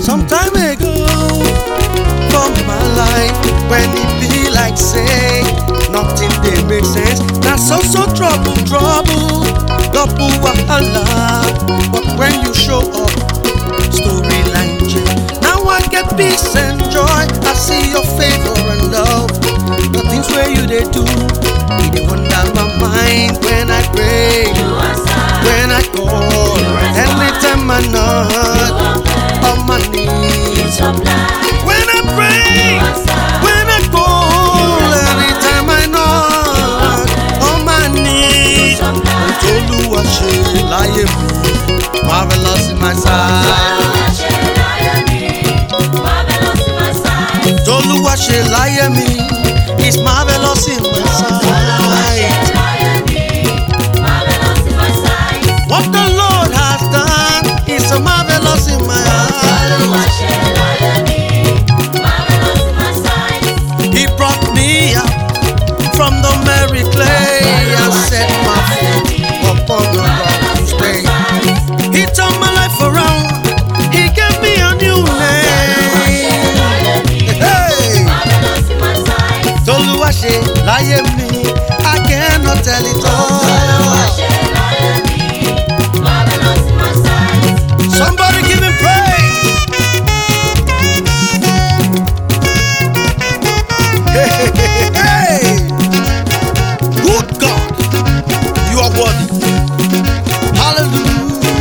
some time ago for my life when it be like say nothing dey make sense. Na so trouble, wahala. But when you show up, storyline change. Now I get peace and joy. I see your favor and love. The things where you they do, it dey wonder my mind when I pray, when I call, anytime I knock on my knees. When I pray, when I call, anytime I knock on my knees. Toluwa ṣe láyé mi, marvelous in my sight. Toluwa ṣe láyé mi, it's marvelous in my sight. What the Lord has done is so marvelous in my eyes. He brought me out from the merry clay and set my feet upon the rock stay. He turned my life around. He gave me a new name. Hey, Toluwa ṣe láyé mi, I cannot tell it all. Somebody give him praise. Hey. Good God, you are worthy. Hallelujah.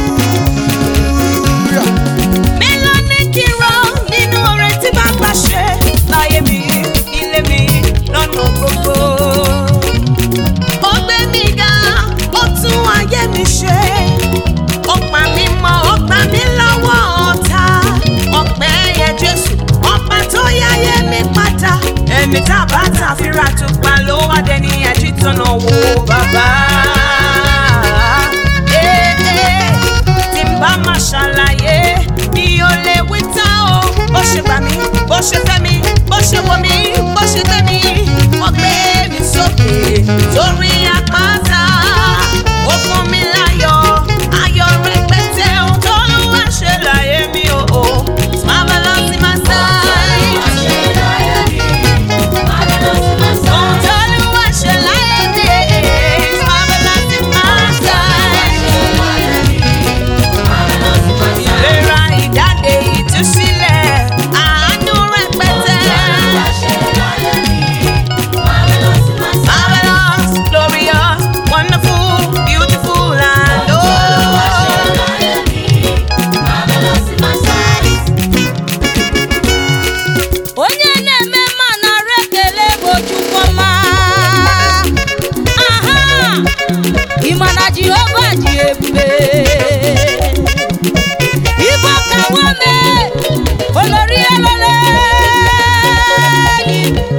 Melanie Kiro nínú ọ̀rẹ́ tí bàbá ṣe láyé mi, ilé mi lọ́nà gbogbo. Ó gbé mi ga, ó tún ayé mi ṣe. Ó pa mí mọ́, ó gbà mí lọ́wọ́ ọ̀tá. Ọpẹ́ yẹ Jésù, ọba tó yáyé mi padà. Ẹni tá a bá ta fíra tó pa ló wá dẹni àjítọ́nà wo bàbá. Tí n bá máa ṣàlàyé, mi ò lè wí tán o. Bó ṣe gbà mí, bó ṣe fẹ́ mi, bó ṣe wò mí, bó ṣe gbé mi. Wọ́n gbé mi sókè torí àpáta. Ó fún mi láyọ̀, ayọ̀ rẹpẹtẹ. Ohun tó Olúwa ṣe láyé mi o. It's marvelous in my sight. Ohun tó Olúwa ṣe láyé mi. It's marvelous in my sight. Ìlera, ìdáǹdè, ìtúsílẹ̀, àánú rẹpẹtẹ. Marvelous, glorious, wonderful, beautiful, and onye na-eme mma nara ekele bụ Chukwuma. Aha! Ị ma na Jehova ji ebube. Ibo ka wome, olori elole gị.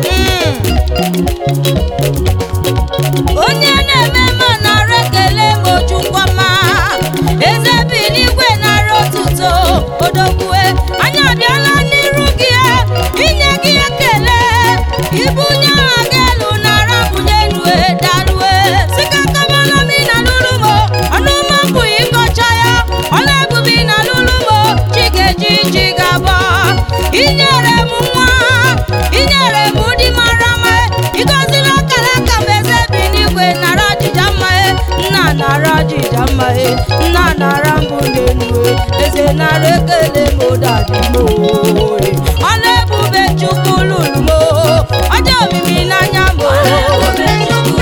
Onye na-eme mma nara ekele bụ Chukwuma. Eze bi n'igwe nara otuto odogwue. Anyị abịala n'iru gị inye gị ekele. Ibunye aha gị elu nara bunye nue dalue. Sika kabala mi na lulumo, ọnụma pụghị ịkọcha ya. Ọla ebube na lulumo, chigeji chigaba. Inyere m nwa, inyere m di mara mma. Ịgọzila akara aka m eze bi n'igwe nara ọjịja mma. Nna nara ọjịja mma. Nna nara mbụ n'elu. Eze nara ekele m dadi m. Ọla ebube Chukwu lulu m. Ọjọ omimi n'anya m. Ọla ebube Chukwu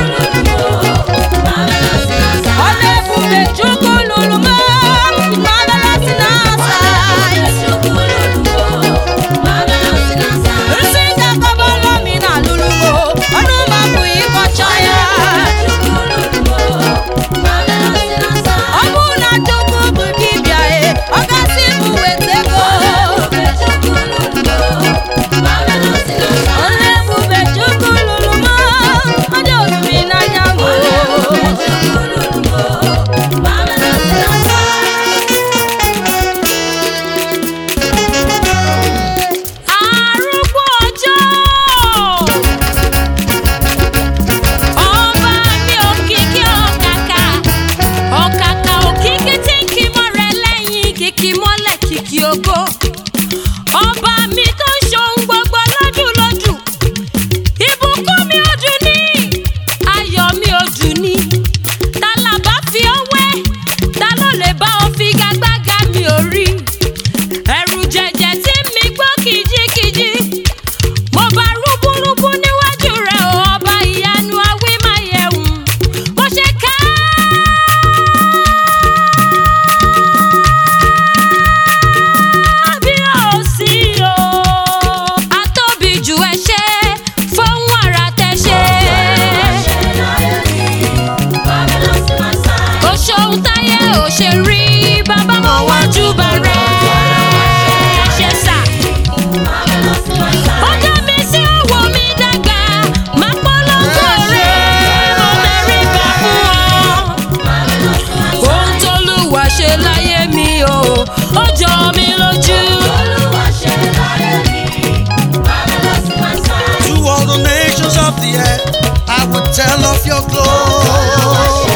lulu m. Marvelous in our sight. Nsi kakabala mi na lulu m. Ọnụma pụghị ịkọcha ya. Ọ bụ na Chukwu bụ dibịa, ọ gasị m weta ego. ọba mi tó ń ṣohun gbogbo lọ́dúnlọ́dún. Ìbùkún mi ò dùn ní, ayọ̀ mi ò dùn ní. Ta la bá fi ọ́ wé? Ta ló lè bá ọ figagbága? Mi ò rí. Ẹ̀rù jẹ̀jẹ̀ tí mi gbọ́ kìjikìji. Mo bá rúbúrúbú níwájú rẹ̀ o, ọba ìyanu awímáyẹ̀hùn. Mo ṣe kábíyèsí o. Atóbi jù ẹ ṣe fóun àrà tẹ ṣe. Kò ṣohun táyé ò ṣe rí, bàbá mo wájú bá rẹ̀ ṣe sà. Ó dá mi sí òwò mi dàgbà, máa polongo rẹ̀, mo tẹríba fún ọ. Ohun t'Olúwa ṣe láyé mi o, ó jọ mi lójú. To all the nations of the earth, I will tell of your glory.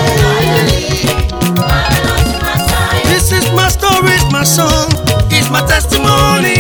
This is my story, it's my song, it's my testimony.